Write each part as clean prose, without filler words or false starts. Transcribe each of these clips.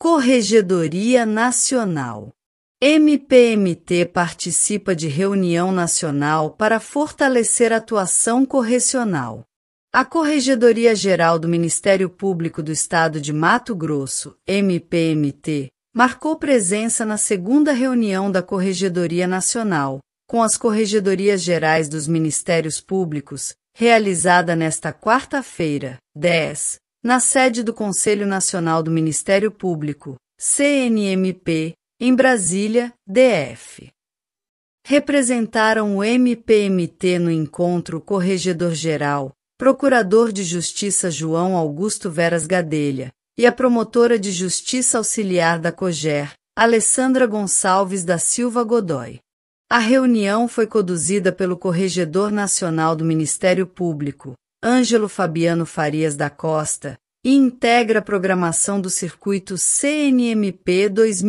Corregedoria Nacional. MPMT participa de reunião nacional para fortalecer a atuação correcional. A Corregedoria Geral do Ministério Público do Estado de Mato Grosso, MPMT, marcou presença na segunda reunião da Corregedoria Nacional, com as Corregedorias Gerais dos Ministérios Públicos, realizada nesta quarta-feira, 10, na sede do Conselho Nacional do Ministério Público, CNMP, em Brasília, DF. Representaram o MPMT no encontro o Corregedor-Geral, Procurador de Justiça João Augusto Veras Gadelha, e a Promotora de Justiça Auxiliar da COGER, Alessandra Gonçalves da Silva Godoy. A reunião foi conduzida pelo Corregedor Nacional do Ministério Público, Ângelo Fabiano Farias da Costa, e integra a programação do Circuito CNMP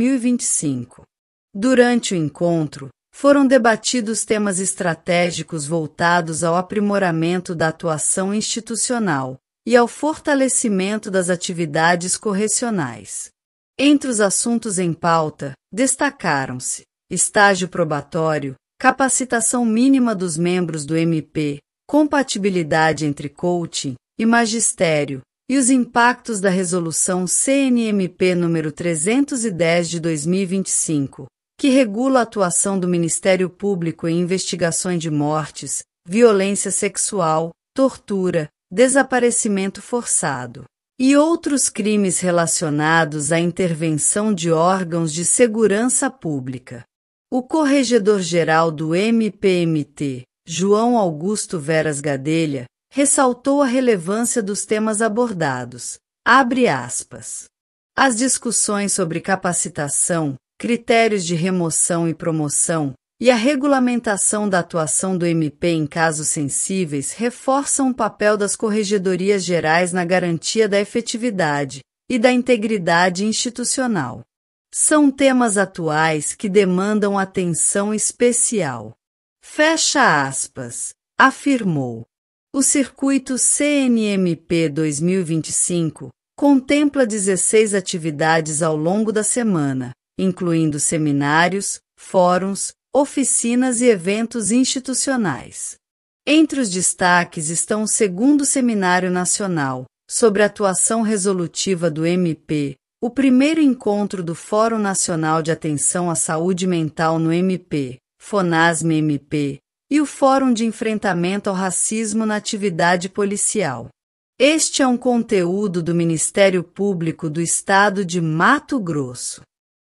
2025. Durante o encontro, foram debatidos temas estratégicos voltados ao aprimoramento da atuação institucional e ao fortalecimento das atividades correcionais. Entre os assuntos em pauta, destacaram-se estágio probatório, capacitação mínima dos membros do MP, compatibilidade entre coaching e magistério, e os impactos da Resolução CNMP nº 310 de 2025, que regula a atuação do Ministério Público em investigações de mortes, violência sexual, tortura, desaparecimento forçado e outros crimes relacionados à intervenção de órgãos de segurança pública. O Corregedor-Geral do MPMT, João Augusto Veras Gadelha, ressaltou a relevância dos temas abordados. Abre aspas. As discussões sobre capacitação, critérios de remoção e promoção, e a regulamentação da atuação do MP em casos sensíveis reforçam o papel das Corregedorias Gerais na garantia da efetividade e da integridade institucional. São temas atuais que demandam atenção especial. Fecha aspas, afirmou. O Circuito CNMP 2025 contempla 16 atividades ao longo da semana, incluindo seminários, fóruns, oficinas e eventos institucionais. Entre os destaques estão o segundo Seminário Nacional, sobre a atuação resolutiva do MP, o primeiro encontro do Fórum Nacional de Atenção à Saúde Mental no MP, FONASM-MP, e o Fórum de Enfrentamento ao Racismo na Atividade Policial. Este é um conteúdo do Ministério Público do Estado de Mato Grosso.